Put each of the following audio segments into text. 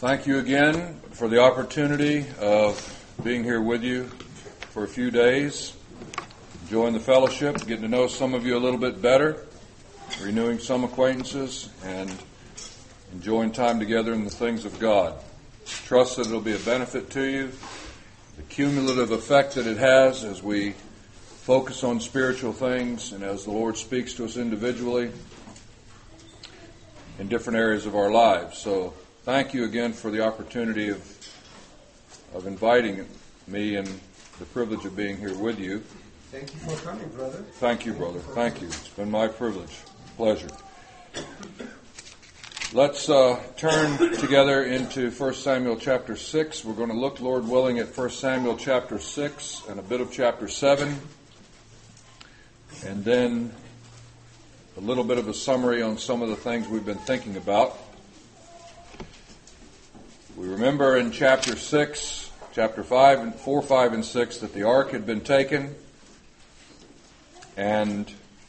Thank you again for the opportunity of being here with you for a few days, enjoying the fellowship, getting to know some of you a little bit better, renewing some acquaintances, and enjoying time together in the things of God. Trust that it'll be a benefit to you, the cumulative effect that it has as we focus on spiritual things and as the Lord speaks to us individually in different areas of our lives. So thank you again for the opportunity of inviting me and the privilege of being here with you. Thank you for coming, brother. Thank you, brother. Thank you. It's been my privilege. Pleasure. Let's turn together into 1 Samuel chapter 6. We're going to look, Lord willing, at 1 Samuel chapter 6 and a bit of chapter 7. And then a little bit of a summary on some of the things we've been thinking about. We remember in chapter 6, chapter 4, 5, and 6 that the ark had been taken and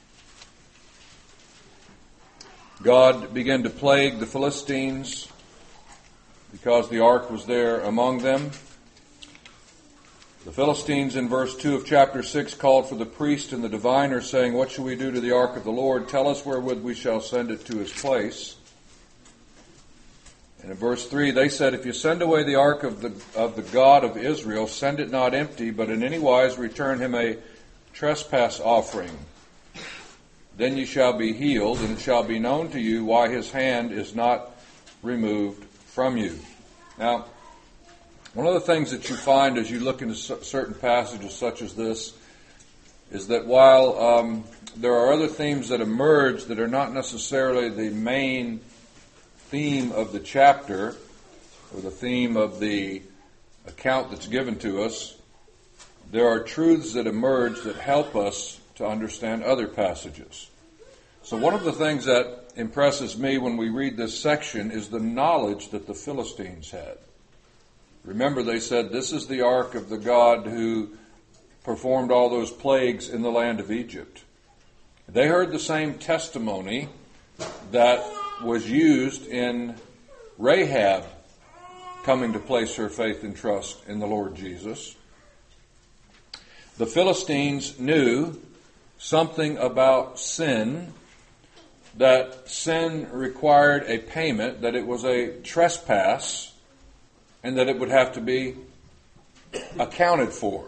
God began to plague the Philistines because the ark was there among them. The Philistines in verse 2 of chapter 6 called for the priest and the diviner, saying, "What shall we do to the ark of the Lord? Tell us wherewith we shall send it to his place." And in verse 3 they said, "If you send away the ark of the God of Israel, send it not empty, but in any wise return him a trespass offering. Then you shall be healed, and it shall be known to you why his hand is not removed from you." Now, one of the things that you find as you look into certain passages such as this is that while there are other themes that emerge that are not necessarily the main theme of the chapter or the theme of the account that's given to us, there are truths that emerge that help us to understand other passages. So one of the things that impresses me when we read this section is the knowledge that the Philistines had. Remember, they said, "This is the ark of the God who performed all those plagues in the land of Egypt." They heard the same testimony that was used in Rahab coming to place her faith and trust in the Lord Jesus. The Philistines knew something about sin, that sin required a payment, that it was a trespass, and that it would have to be accounted for.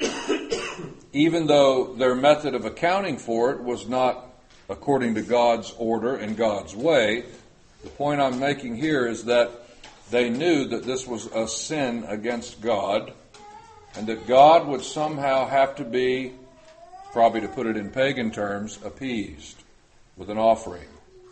Even though their method of accounting for it was not according to God's order and God's way, the point I'm making here is that they knew that this was a sin against God, and that God would somehow have to be, probably to put it in pagan terms, appeased with an offering.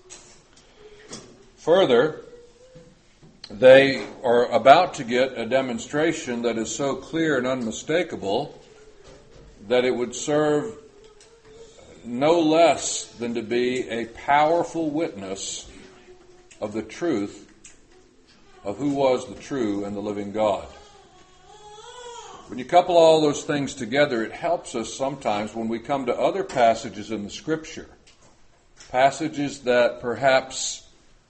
Further, they are about to get a demonstration that is so clear and unmistakable that it would serve no less than to be a powerful witness of the truth of who was the true and the living God. When you couple all those things together, it helps us sometimes when we come to other passages in the Scripture, passages that perhaps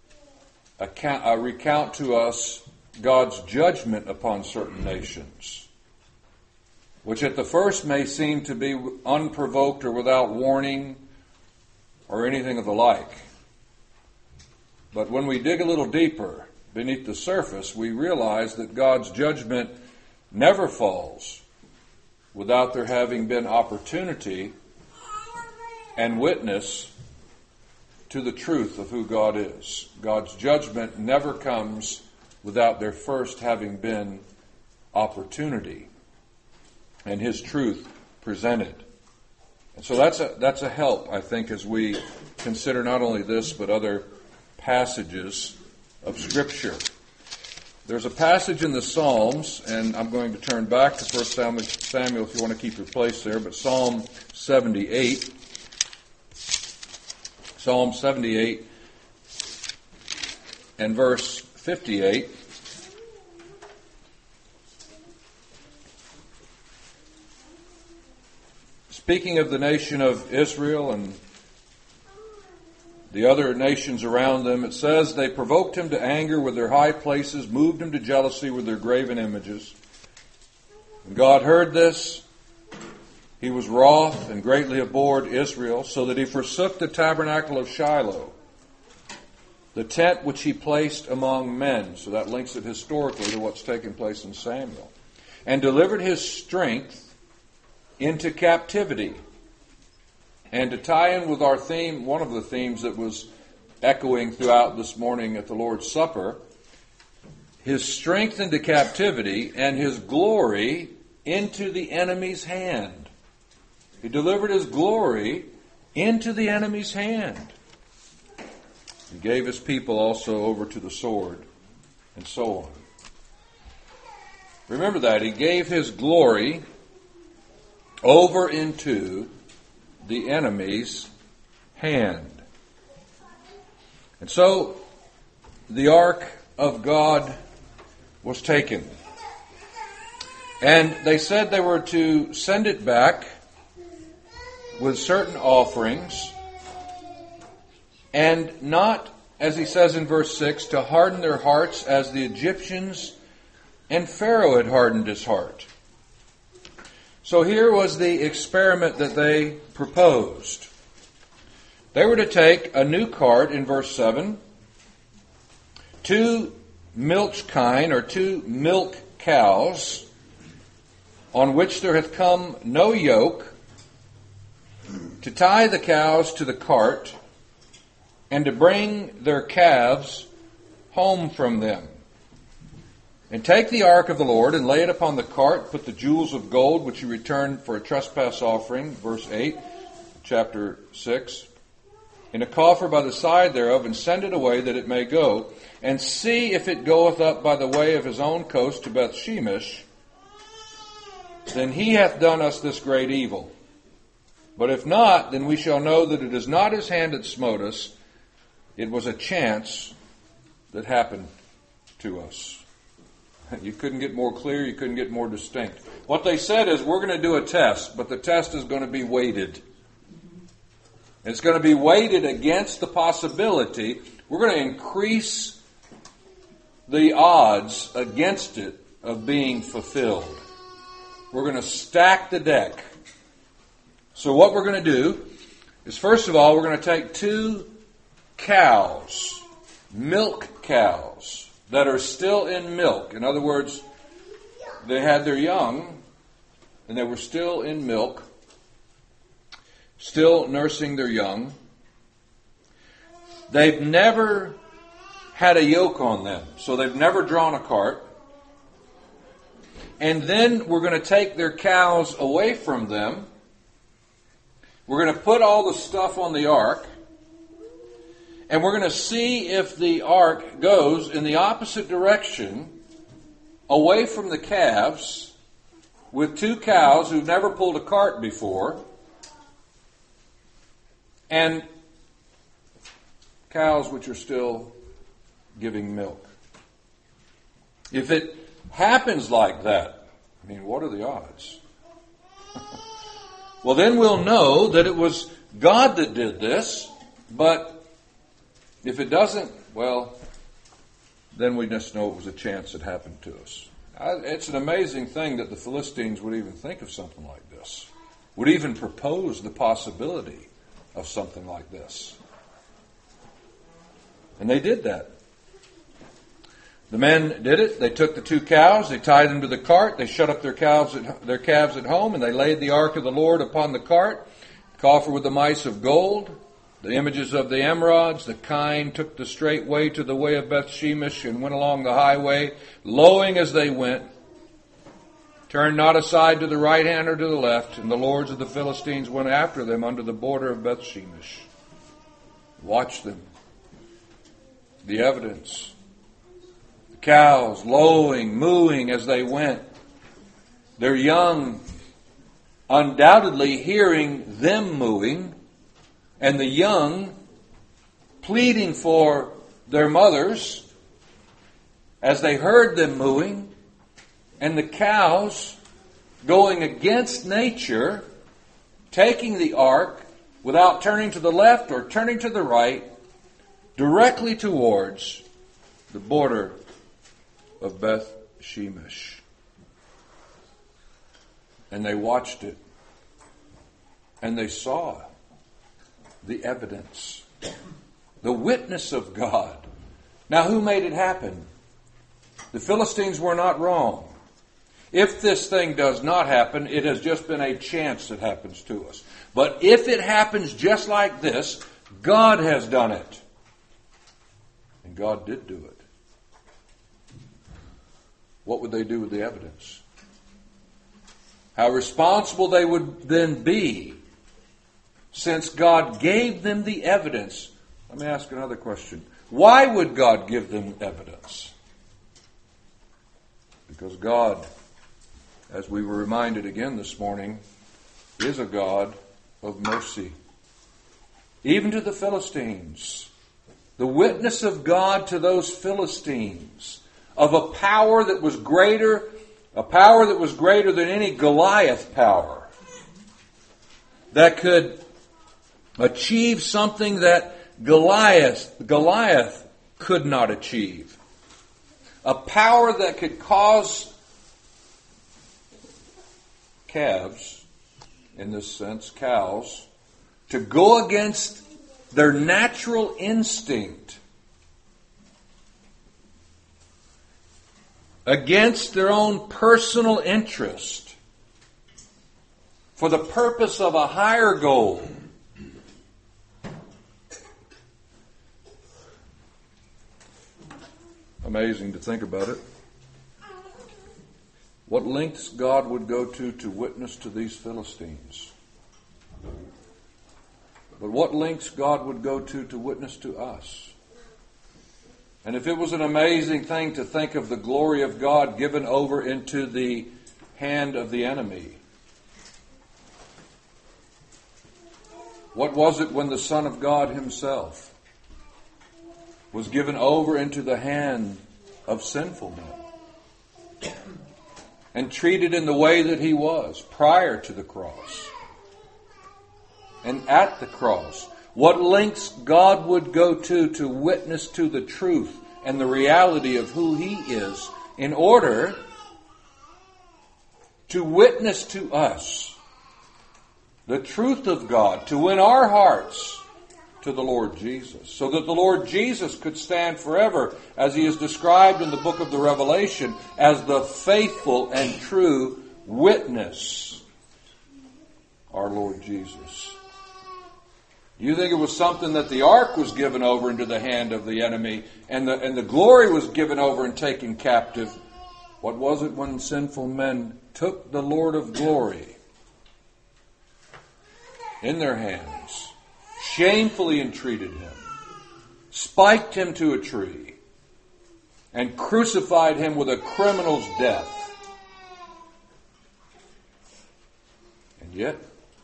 recount to us God's judgment upon certain nations, which at the first may seem to be unprovoked or without warning or anything of the like. But when we dig a little deeper beneath the surface, we realize that God's judgment never falls without there having been opportunity and witness to the truth of who God is. God's judgment never comes without there first having been opportunity and his truth presented. And so that's a help, I think, as we consider not only this but other passages of Scripture. There's a passage in the Psalms, and I'm going to turn back to 1 Samuel if you want to keep your place there, but Psalm 78. Psalm 78 and verse 58. Speaking of the nation of Israel and the other nations around them. It says they provoked him to anger with their high places, moved him to jealousy with their graven images. When God heard this, he was wroth and greatly abhorred Israel, so that he forsook the tabernacle of Shiloh, the tent which he placed among men. So that links it historically to what's taken place in Samuel. And delivered his strength into captivity. And to tie in with our theme, one of the themes that was echoing throughout this morning at the Lord's Supper, his strength into captivity and his glory into the enemy's hand. He delivered his glory into the enemy's hand. He gave his people also over to the sword, and so on. Remember that. He gave his glory over into the enemy's hand. And so the ark of God was taken. And they said they were to send it back with certain offerings, and not, as he says in verse 6, to harden their hearts as the Egyptians and Pharaoh had hardened his heart. So here was the experiment that they proposed. They were to take a new cart, in verse 7, 2 milch kine, or 2 milk cows, on which there hath come no yoke, to tie the cows to the cart, and to bring their calves home from them. And take the ark of the Lord, and lay it upon the cart, put the jewels of gold, which you returned for a trespass offering, verse 8, chapter 6, in a coffer by the side thereof, and send it away that it may go, and see if it goeth up by the way of his own coast to Bethshemesh, then he hath done us this great evil. But if not, then we shall know that it is not his hand that smote us, it was a chance that happened to us. You couldn't get more clear, you couldn't get more distinct. What they said is, we're going to do a test, but the test is going to be weighted. It's going to be weighted against the possibility. We're going to increase the odds against it of being fulfilled. We're going to stack the deck. So what we're going to do is, first of all, we're going to take 2 cows, milk cows, that are still in milk. In other words, they had their young, and they were still in milk, still nursing their young. They've never had a yoke on them, so they've never drawn a cart. And then we're going to take their cows away from them. We're going to put all the stuff on the ark, and we're going to see if the ark goes in the opposite direction, away from the calves, with 2 cows who've never pulled a cart before, and cows which are still giving milk. If it happens like that, I mean, what are the odds? Well, then we'll know that it was God that did this, but if it doesn't, well, then we just know it was a chance that happened to us. It's an amazing thing that the Philistines would even think of something like this, would even propose the possibility of something like this. And they did that. The men did it. They took the 2 cows, they tied them to the cart, they shut up their calves at home, and they laid the ark of the Lord upon the cart, coffer with the mice of gold, the images of the emerods. The kine took the straight way to the way of Bethshemesh, and went along the highway, lowing as they went, turned not aside to the right hand or to the left, and the lords of the Philistines went after them under the border of Bethshemesh. Watch them. The evidence. Cows lowing, mooing as they went. Their young undoubtedly hearing them mooing, and the young pleading for their mothers as they heard them mooing, and the cows going against nature, taking the ark without turning to the left or turning to the right, directly towards the border of Beth Shemesh. And they watched it. And they saw the evidence, the witness of God. Now, who made it happen? The Philistines were not wrong. If this thing does not happen, it has just been a chance that happens to us. But if it happens just like this, God has done it. And God did do it. What would they do with the evidence? How responsible they would then be, since God gave them the evidence. Let me ask another question. Why would God give them evidence? Because God, as we were reminded again this morning, is a God of mercy. Even to the Philistines. The witness of God to those Philistines of a power that was greater than any Goliath power, that could achieve something that Goliath could not achieve. A power that could cause calves, in this sense, cows, to go against their natural instinct, against their own personal interest, for the purpose of a higher goal. Amazing to think about it. What lengths God would go to witness to these Philistines. But what lengths God would go to witness to us. And if it was an amazing thing to think of the glory of God given over into the hand of the enemy, what was it when the Son of God himself was given over into the hand of sinful men and treated in the way that he was prior to the cross and at the cross? What lengths God would go to witness to the truth and the reality of who he is in order to witness to us the truth of God, to win our hearts to the Lord Jesus, so that the Lord Jesus could stand forever, as he is described in the book of the Revelation, as the faithful and true witness, our Lord Jesus. Do you think it was something that the ark was given over into the hand of the enemy, and the glory was given over and taken captive? What was it when sinful men took the Lord of glory in their hands, shamefully entreated him, spiked him to a tree, and crucified him with a criminal's death? And yet,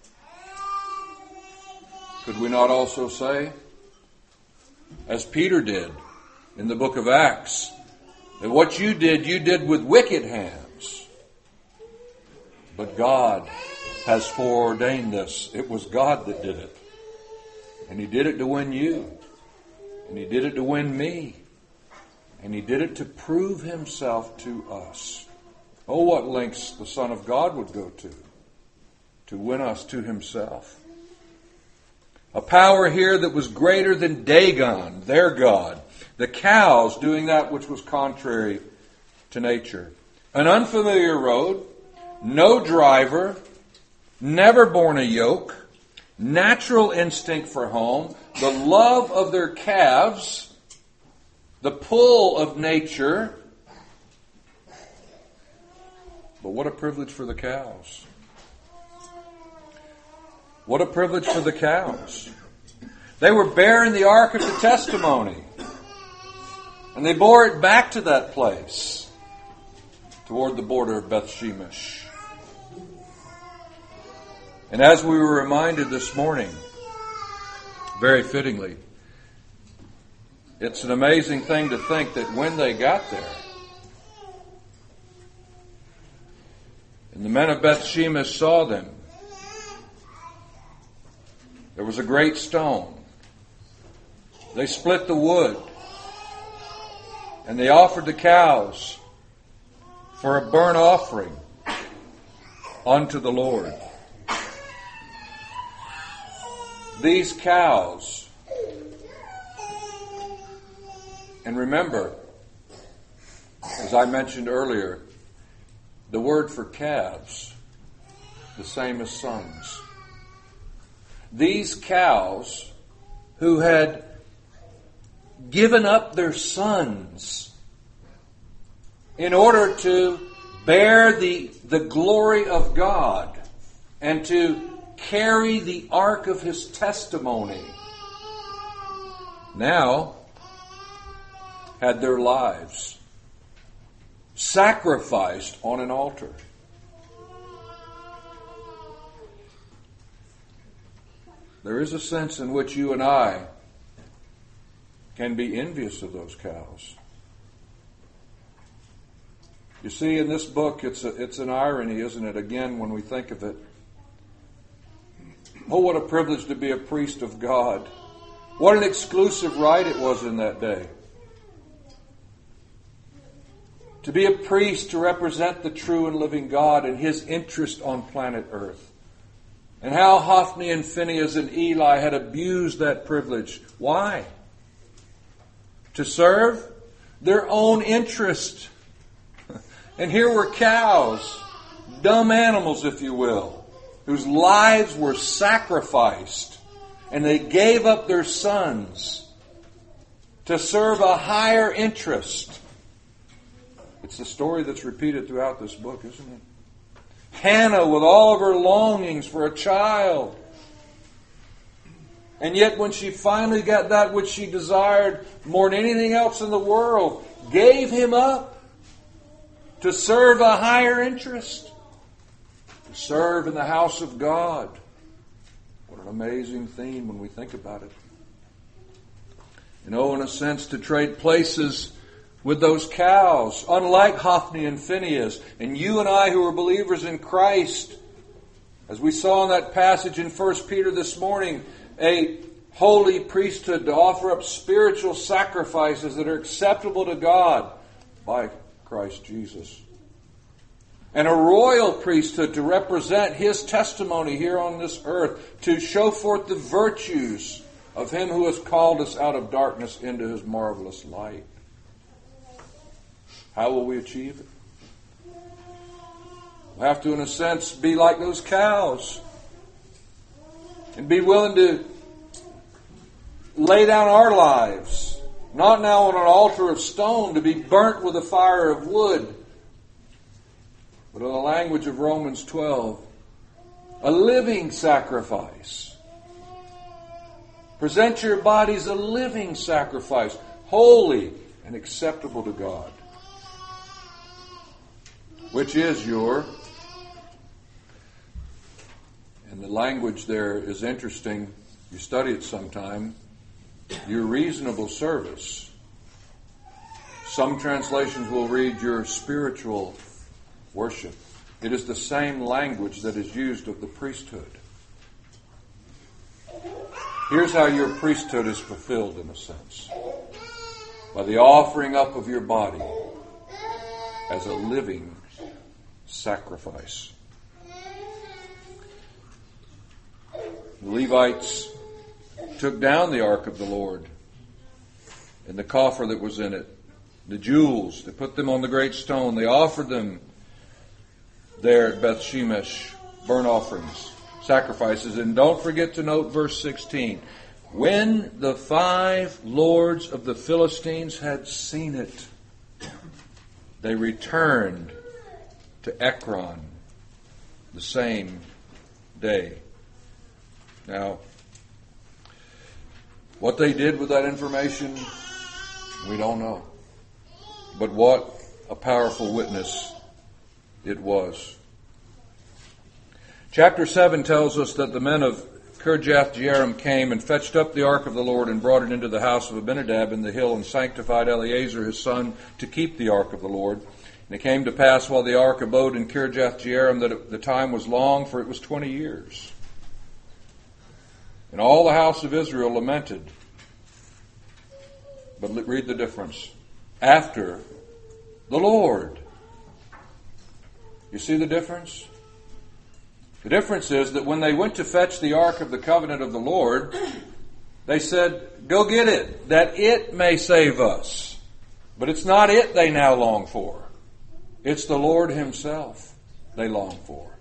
could we not also say, as Peter did in the book of Acts, that what you did with wicked hands, but God has foreordained this. It was God that did it. And he did it to win you. And he did it to win me. And he did it to prove himself to us. Oh, what lengths the Son of God would go to win us to himself. A power here that was greater than Dagon, their god. The cows doing that which was contrary to nature. An unfamiliar road, no driver, never borne a yoke, natural instinct for home, the love of their calves, the pull of nature. But what a privilege for the cows. What a privilege for the cows. They were bearing the ark of the testimony. And they bore it back to that place, toward the border of Beth Shemesh. And as we were reminded this morning, very fittingly, it's an amazing thing to think that when they got there, and the men of Beth Shemesh saw them, there was a great stone They split the wood. And they offered the cows for a burnt offering unto the Lord. These cows, and remember, as I mentioned earlier, the word for calves, the same as sons. These cows who had given up their sons in order to bear the glory of God and to carry the ark of His testimony, now had their lives sacrificed on an altar. There is a sense in which you and I can be envious of those cows. You see, in this book, it's an irony, isn't it? Again, when we think of it. Oh, what a privilege to be a priest of God. What an exclusive right it was in that day. To be a priest to represent the true and living God and His interest on planet Earth. And how Hophni and Phinehas and Eli had abused that privilege. Why? To serve their own interest. And here were cows, dumb animals, if you will, whose lives were sacrificed, and they gave up their sons to serve a higher interest. It's the story that's repeated throughout this book, isn't it? Hannah with all of her longings for a child. And yet when she finally got that which she desired more than anything else in the world, gave him up to serve a higher interest. To serve in the house of God. What an amazing theme when we think about it. You know, in a sense, to trade places with those cows, unlike Hophni and Phinehas. And you and I who are believers in Christ, as we saw in that passage in 1 Peter this morning, a holy priesthood to offer up spiritual sacrifices that are acceptable to God by Christ Jesus. And a royal priesthood to represent His testimony here on this earth, to show forth the virtues of Him who has called us out of darkness into His marvelous light. How will we achieve it? We'll have to, in a sense, be like those cows and be willing to lay down our lives, not now on an altar of stone to be burnt with a fire of wood, but in the language of Romans 12, a living sacrifice. Present your bodies a living sacrifice, holy and acceptable to God. Which is your, and the language there is interesting, you study it sometime, your reasonable service. Some translations will read your spiritual worship. It is the same language that is used of the priesthood. Here's how your priesthood is fulfilled in a sense. By the offering up of your body as a living sacrifice. The Levites took down the ark of the Lord and the coffer that was in it, the jewels. They put them on the great stone. They offered them there at Beth Shemesh, burnt offerings, sacrifices. And don't forget to note verse 16. When the 5 lords of the Philistines had seen it, they returned to Ekron the same day. Now, what they did with that information, we don't know. But what a powerful witness it was. Chapter 7 tells us that the men of Kirjath-Jearim came and fetched up the ark of the Lord and brought it into the house of Abinadab in the hill and sanctified Eleazar his son to keep the ark of the Lord. And it came to pass while the ark abode in Kirjath-Jearim that the time was long, for it was 20 years. And all the house of Israel lamented But read the difference. After the Lord. You see the difference? The difference is that when they went to fetch the Ark of the Covenant of the Lord, they said, go get it, that it may save us. But it's not it they now long for. It's the Lord Himself they long for.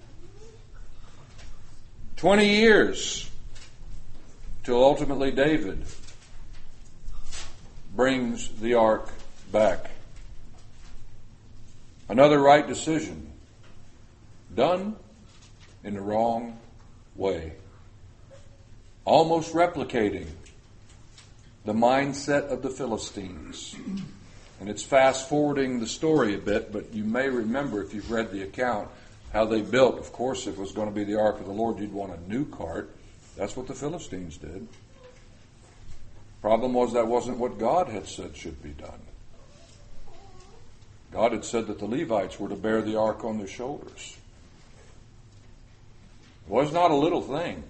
20 years till ultimately David brings the ark back. Another right decision, done in the wrong way. Almost replicating the mindset of the Philistines. And it's fast forwarding the story a bit, but you may remember if you've read the account how they built. Of course, if it was going to be the ark of the Lord, you'd want a new cart. That's what the Philistines did. Problem was that wasn't what God had said should be done. God had said that the Levites were to bear the ark on their shoulders. It was not a little thing.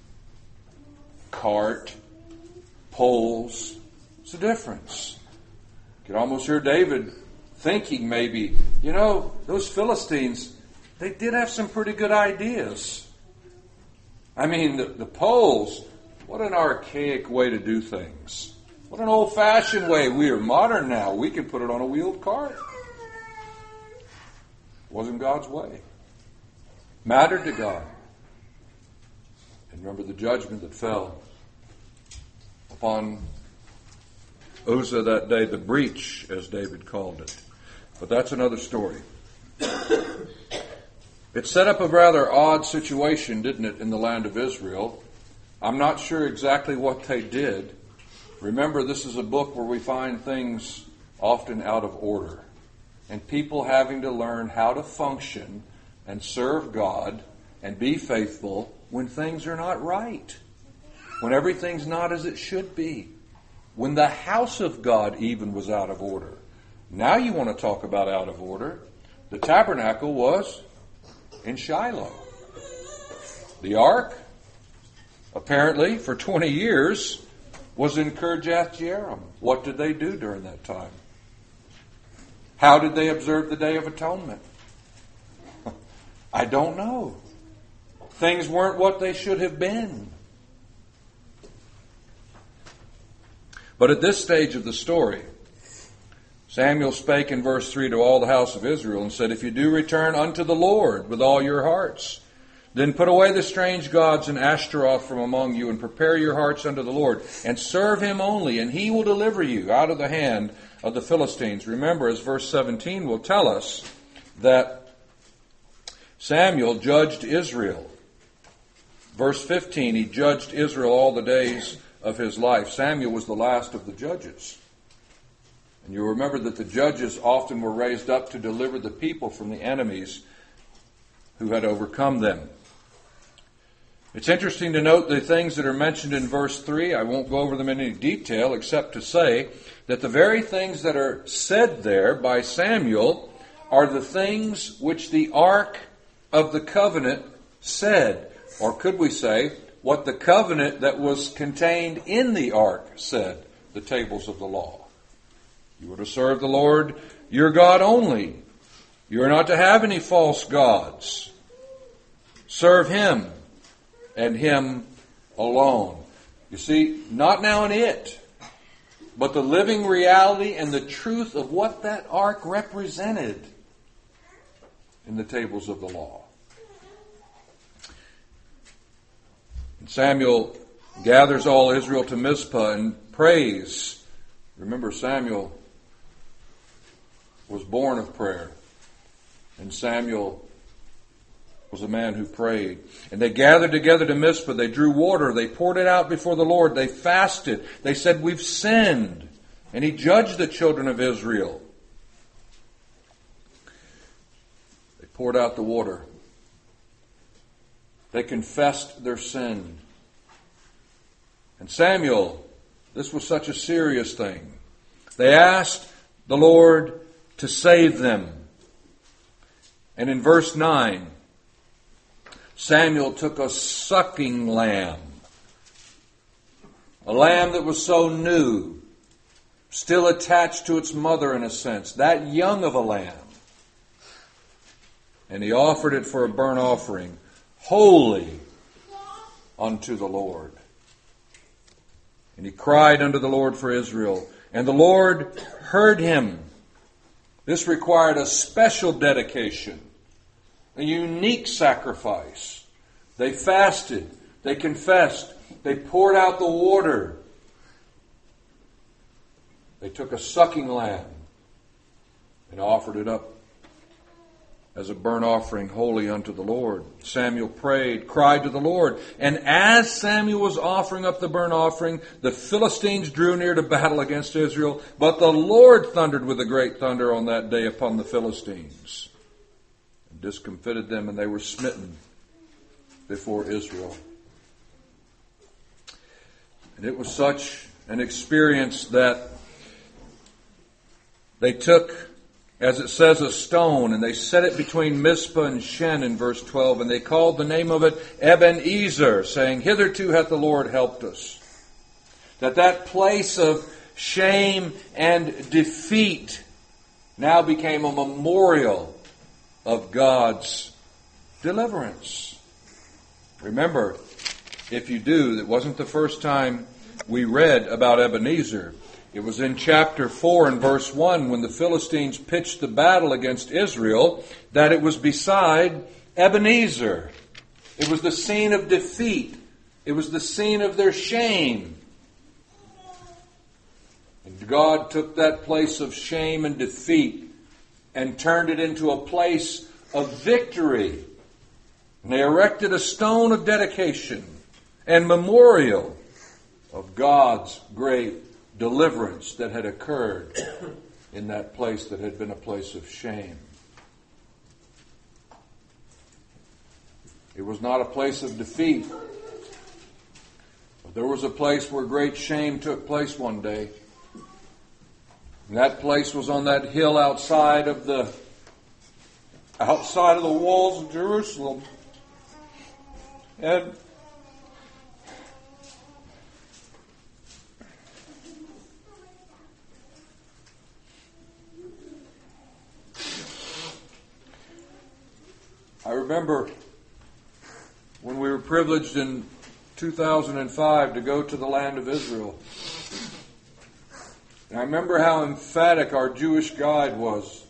Cart, poles, it's a difference. You could almost hear David thinking maybe, those Philistines, they did have some pretty good ideas. I mean, the poles, what an archaic way to do things. What an old-fashioned way. We are modern now. We can put it on a wheeled cart. Wasn't God's way. Mattered to God. And remember the judgment that fell upon Uzzah that day, the breach, as David called it. But that's another story. It set up a rather odd situation, didn't it, in the land of Israel? I'm not sure exactly what they did. Remember, this is a book where we find things often out of order. And people having to learn how to function and serve God and be faithful when things are not right. When everything's not as it should be. When the house of God even was out of order. Now you want to talk about out of order. The tabernacle was in Shiloh. The ark, apparently, for 20 years, was in Kirjath Jearim. What did they do during that time? How did they observe the Day of Atonement? I don't know. Things weren't what they should have been. But at this stage of the story, Samuel spake in verse 3 to all the house of Israel and said, if you do return unto the Lord with all your hearts, then put away the strange gods and Ashtaroth from among you, and prepare your hearts unto the Lord, and serve Him only, and He will deliver you out of the hand of the Philistines. Remember, as verse 17 will tell us, that Samuel judged Israel. Verse 15, he judged Israel all the days of his life. Samuel was the last of the judges. And you remember that the judges often were raised up to deliver the people from the enemies who had overcome them. It's interesting to note the things that are mentioned in verse 3. I won't go over them in any detail except to say that the very things that are said there by Samuel are the things which the Ark of the Covenant said. Or could we say, what the covenant that was contained in the ark said, the tables of the law. You are to serve the Lord your God only. You are not to have any false gods. Serve Him and Him alone. You see, not now and it, but the living reality and the truth of what that ark represented in the tables of the law. Samuel gathers all Israel to Mizpah and prays. Remember, Samuel was born of prayer. And Samuel was a man who prayed. And they gathered together to Mizpah. They drew water. They poured it out before the Lord. They fasted. They said, we've sinned. And He judged the children of Israel. They poured out the water. They confessed their sin. And Samuel, this was such a serious thing. They asked the Lord to save them. And in verse 9, Samuel took a sucking lamb. A lamb that was so new still attached to its mother in a sense, that young of a lamb. And he offered it for a burnt offering, holy unto the Lord. And he cried unto the Lord for Israel, and the Lord heard him. This required a special dedication, a unique sacrifice. They fasted, they confessed, they poured out the water. They took a sucking lamb and offered it up as a burnt offering holy unto the Lord. Samuel prayed, cried to the Lord. And as Samuel was offering up the burnt offering, the Philistines drew near to battle against Israel. But the Lord thundered with a great thunder on that day upon the Philistines, and discomfited them, and they were smitten before Israel. And it was such an experience that they took, as it says, a stone, and they set it between Mizpah and Shen in verse 12, and they called the name of it Ebenezer, saying, hitherto hath the Lord helped us. That place of shame and defeat now became a memorial of God's deliverance. Remember, if you do, it wasn't the first time we read about Ebenezer. It was in chapter 4 and verse 1 when the Philistines pitched the battle against Israel that it was beside Ebenezer. It was the scene of defeat. It was the scene of their shame. And God took that place of shame and defeat and turned it into a place of victory. And they erected a stone of dedication and memorial of God's great deliverance that had occurred in that place that had been a place of shame. It was not a place of defeat, but there was a place where great shame took place one day. And that place was on that hill outside of the walls of Jerusalem. And I remember when we were privileged in 2005 to go to the land of Israel. And I remember how emphatic our Jewish guide was.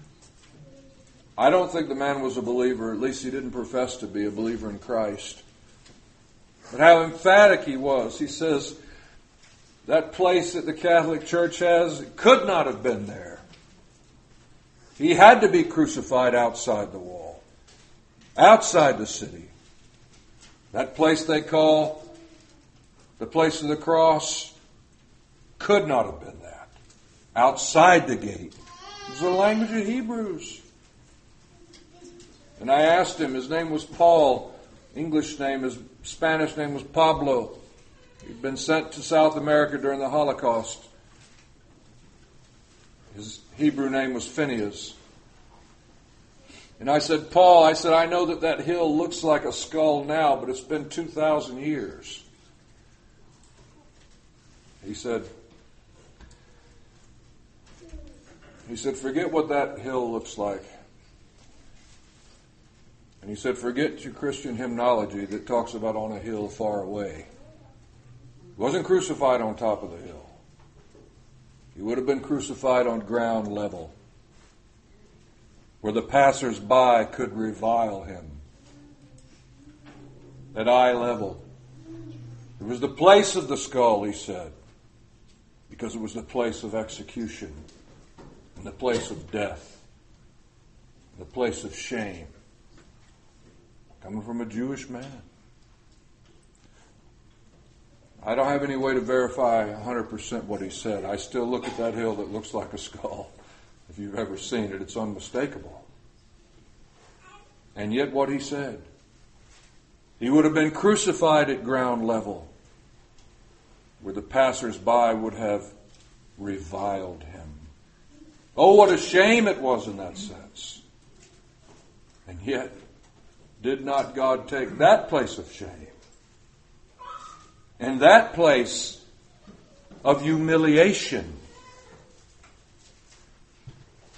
I don't think the man was a believer, at least he didn't profess to be a believer in Christ. But how emphatic he was. He says, that place that the Catholic Church has could not have been there. He had to be crucified outside the wall. Outside the city. That place they call the place of the cross could not have been that. Outside the gate. It was the language of Hebrews. And I asked him, his name was Paul, English name, his Spanish name was Pablo. He'd been sent to South America during the Holocaust. His Hebrew name was Phineas. And I said, Paul, I know that hill looks like a skull now, but it's been 2,000 years. He said, forget what that hill looks like. And he said, forget your Christian hymnology that talks about on a hill far away. He wasn't crucified on top of the hill. He would have been crucified on ground level, where the passers-by could revile him. At eye level. It was the place of the skull, he said, because it was the place of execution, and the place of death, and the place of shame. Coming from a Jewish man. I don't have any way to verify 100% what he said. I still look at that hill that looks like a skull. If you've ever seen it, it's unmistakable. And yet what he said, he would have been crucified at ground level, where the passers-by would have reviled him. Oh, what a shame it was in that sense. And yet, did not God take that place of shame and that place of humiliation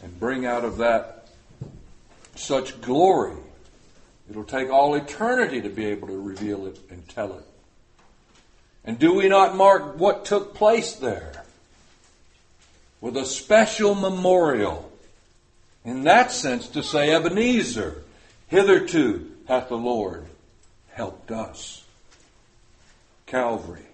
and bring out of that such glory. It'll take all eternity to be able to reveal it and tell it. And do we not mark what took place there with a special memorial? In that sense, to say, Ebenezer, hitherto hath the Lord helped us. Calvary.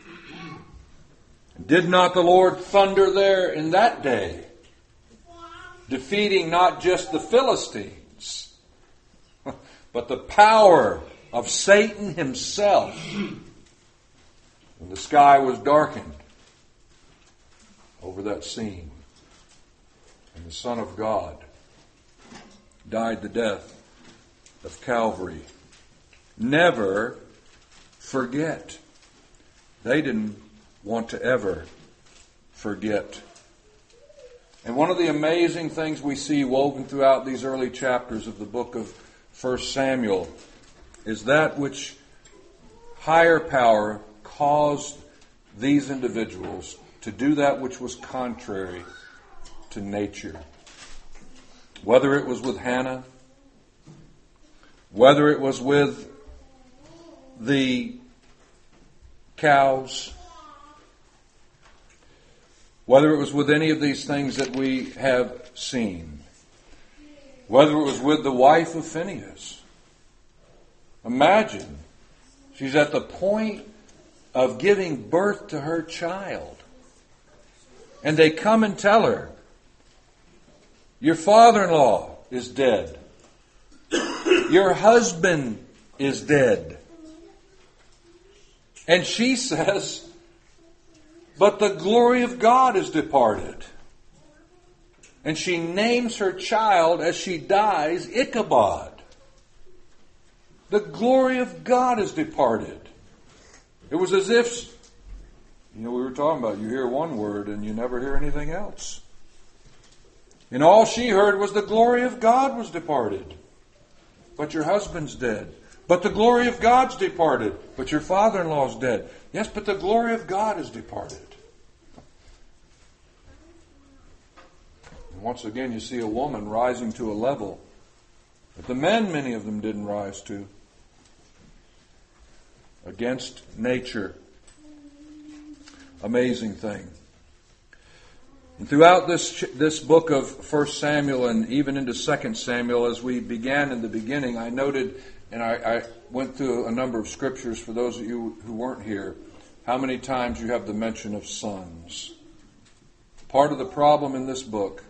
Did not the Lord thunder there in that day, defeating not just the Philistines, but the power of Satan himself, when the sky was darkened over that scene, and the Son of God died the death of Calvary? Never forget. They didn't want to ever forget. And one of the amazing things we see woven throughout these early chapters of the book of 1 Samuel is that which higher power caused these individuals to do that which was contrary to nature. Whether it was with Hannah, whether it was with the cows, whether it was with any of these things that we have seen, whether it was with the wife of Phinehas. Imagine, she's at the point of giving birth to her child. And they come and tell her, your father-in-law is dead. Your husband is dead. And she says, but the glory of God is departed. And she names her child as she dies, Ichabod. The glory of God is departed. It was as if, we were talking about, you hear one word and you never hear anything else. And all she heard was the glory of God was departed. But your husband's dead. But the glory of God's departed. But your father-in-law's dead. Yes, but the glory of God is departed. And once again, you see a woman rising to a level that the men, many of them, didn't rise to. Against nature. Amazing thing. And throughout this book of 1 Samuel and even into 2 Samuel, as we began in the beginning, I noted, and I went through a number of scriptures for those of you who weren't here, how many times you have the mention of sons. Part of the problem in this book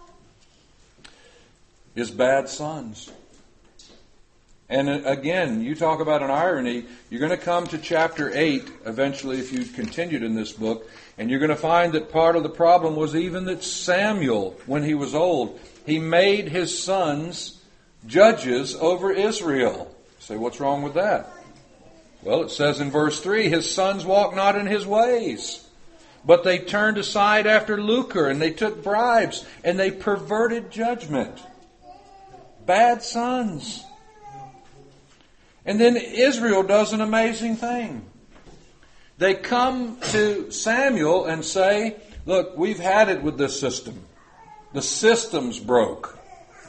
is bad sons. And again, you talk about an irony. You're going to come to chapter 8 eventually if you continued in this book, and you're going to find that part of the problem was even that Samuel, when he was old, he made his sons judges over Israel. You say, what's wrong with that? Well, it says in verse 3, his sons walked not in his ways, but they turned aside after lucre, and they took bribes, and they perverted judgment. Bad sons. And then Israel does an amazing thing. They come to Samuel and say, look, we've had it with this system. The system's broke.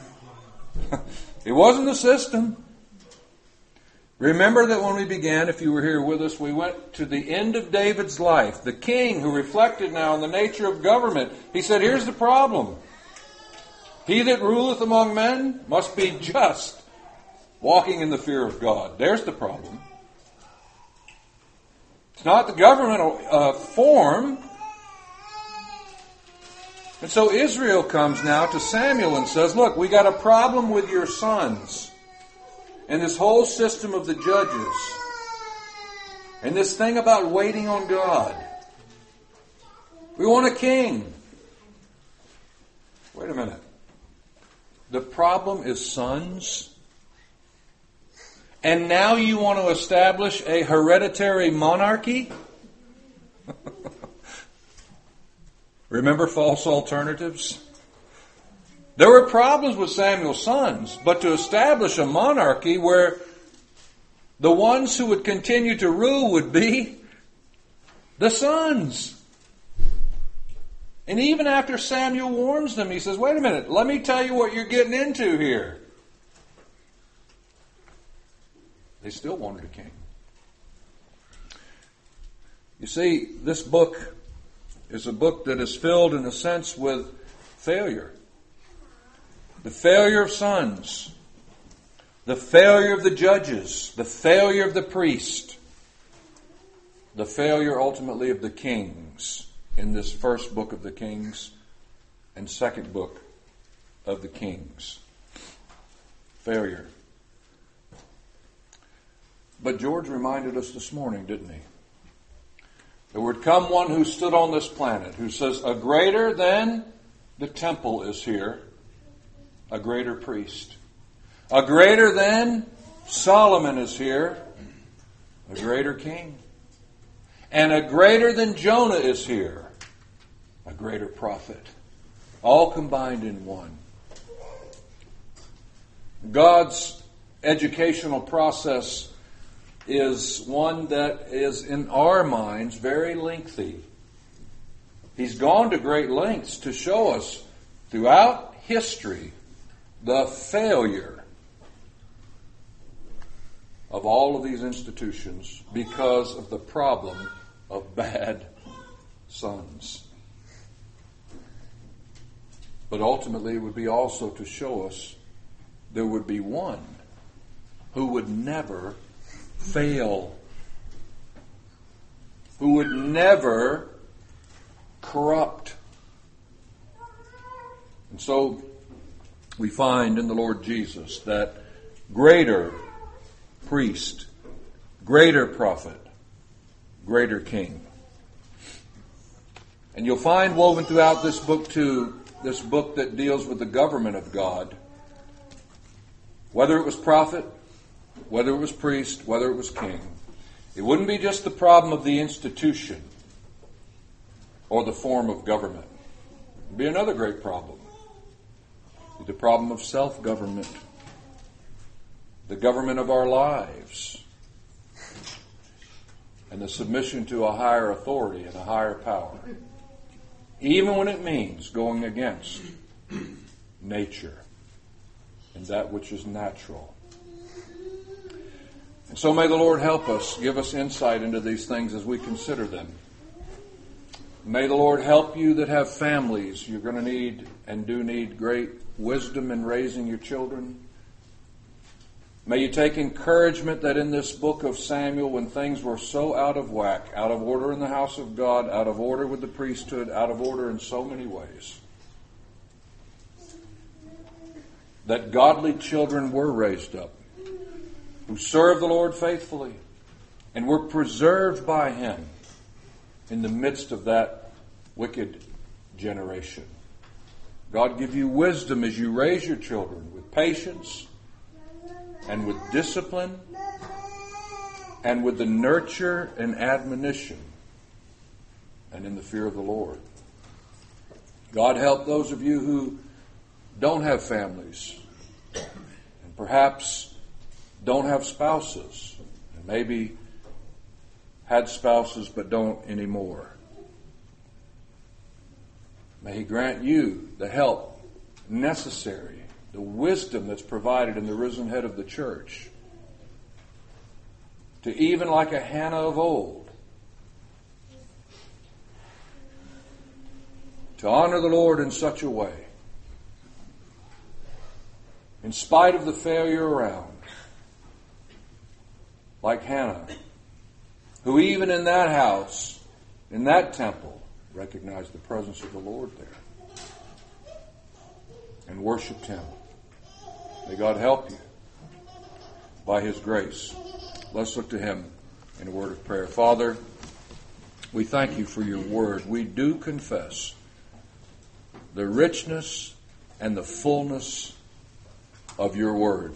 It wasn't the system. Remember that when we began, if you were here with us, we went to the end of David's life. The king, who reflected now on the nature of government, he said, here's the problem. He that ruleth among men must be just, walking in the fear of God. There's the problem. It's not the governmental form. And so Israel comes now to Samuel and says, look, we got a problem with your sons and this whole system of the judges and this thing about waiting on God. We want a king. Wait a minute. The problem is sons? And now you want to establish a hereditary monarchy? Remember false alternatives? There were problems with Samuel's sons, but to establish a monarchy where the ones who would continue to rule would be the sons. And even after Samuel warns them, he says, wait a minute, let me tell you what you're getting into here. They still wanted a king. You see, this book is a book that is filled, in a sense, with failure. The failure of sons. The failure of the judges. The failure of the priest. The failure, ultimately, of the kings in this first book of the Kings and second book of the Kings. Failure. But George reminded us this morning, didn't he? There would come one who stood on this planet who says, a greater than the temple is here, a greater priest. A greater than Solomon is here, a greater king. And a greater than Jonah is here, a greater prophet. All combined in one. God's educational process is one that is, in our minds, very lengthy. He's gone to great lengths to show us throughout history the failure of all of these institutions because of the problem of bad sons. But ultimately it would be also to show us there would be one who would never fail, who would never corrupt. And so we find in the Lord Jesus that greater priest, greater prophet, greater king. And you'll find woven throughout this book too, this book that deals with the government of God, whether it was prophet, whether it was priest, whether it was king, it wouldn't be just the problem of the institution or the form of government. It would be another great problem. The problem of self-government, the government of our lives, and the submission to a higher authority and a higher power, even when it means going against nature and that which is natural. And so may the Lord help us, give us insight into these things as we consider them. May the Lord help you that have families. You're going to need and do need great wisdom in raising your children. May you take encouragement that in this book of Samuel, when things were so out of whack, out of order in the house of God, out of order with the priesthood, out of order in so many ways, that godly children were raised up, who served the Lord faithfully, and were preserved by Him in the midst of that wicked generation. God give you wisdom as you raise your children with patience and with discipline and with the nurture and admonition and in the fear of the Lord. God help those of you who don't have families and perhaps don't have spouses and maybe had spouses but don't anymore. May He grant you the help necessary, the wisdom that's provided in the risen head of the church, to even like a Hannah of old, to honor the Lord in such a way, in spite of the failure around, like Hannah, who even in that house, in that temple, recognized the presence of the Lord there and worshiped Him. May God help you by His grace. Let's look to Him in a word of prayer. Father, we thank You for Your word. We do confess the richness and the fullness of Your word.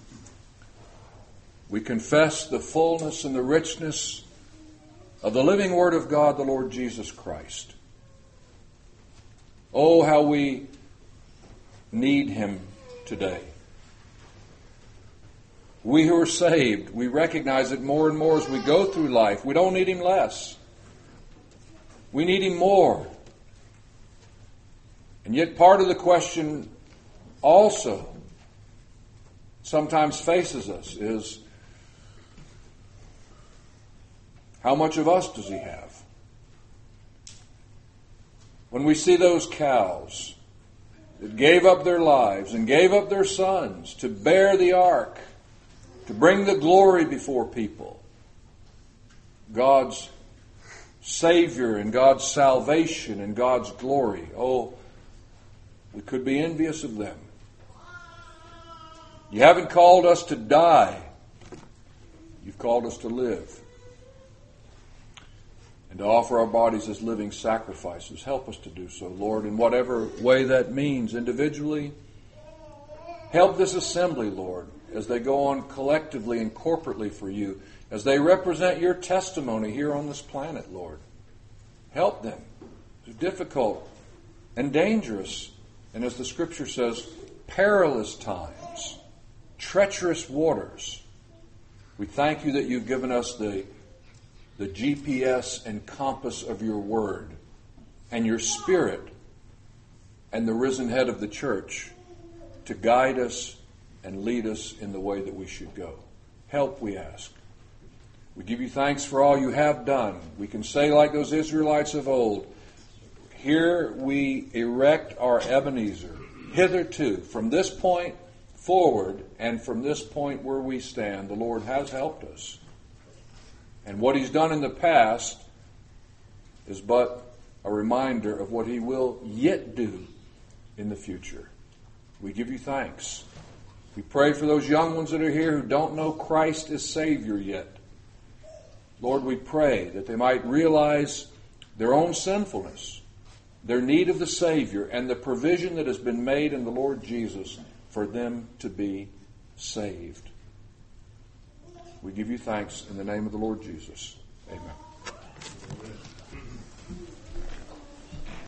We confess the fullness and the richness of the living Word of God, the Lord Jesus Christ. Oh, how we need Him today. We who are saved, we recognize it more and more as we go through life. We don't need Him less. We need Him more. And yet part of the question also sometimes faces us is, how much of us does he have? When we see those cows that gave up their lives and gave up their sons to bear the ark, to bring the glory before people, God's Savior and God's salvation and God's glory, oh, we could be envious of them. You haven't called us to die. You've called us to live. And to offer our bodies as living sacrifices. Help us to do so, Lord, in whatever way that means, individually. Help this assembly, Lord, as they go on collectively and corporately for you, as they represent your testimony here on this planet, Lord. Help them. It's difficult and dangerous, and as the Scripture says, perilous times, treacherous waters. We thank you that you've given us the GPS and compass of your word and your Spirit and the risen head of the church to guide us and lead us in the way that we should go. Help, we ask. We give you thanks for all you have done. We can say like those Israelites of old, here we erect our Ebenezer, hitherto, from this point forward and from this point where we stand, the Lord has helped us. And what he's done in the past is but a reminder of what he will yet do in the future. We give you thanks. We pray for those young ones that are here who don't know Christ as Savior yet. Lord, we pray that they might realize their own sinfulness, their need of the Savior, and the provision that has been made in the Lord Jesus for them to be saved. We give you thanks in the name of the Lord Jesus. Amen.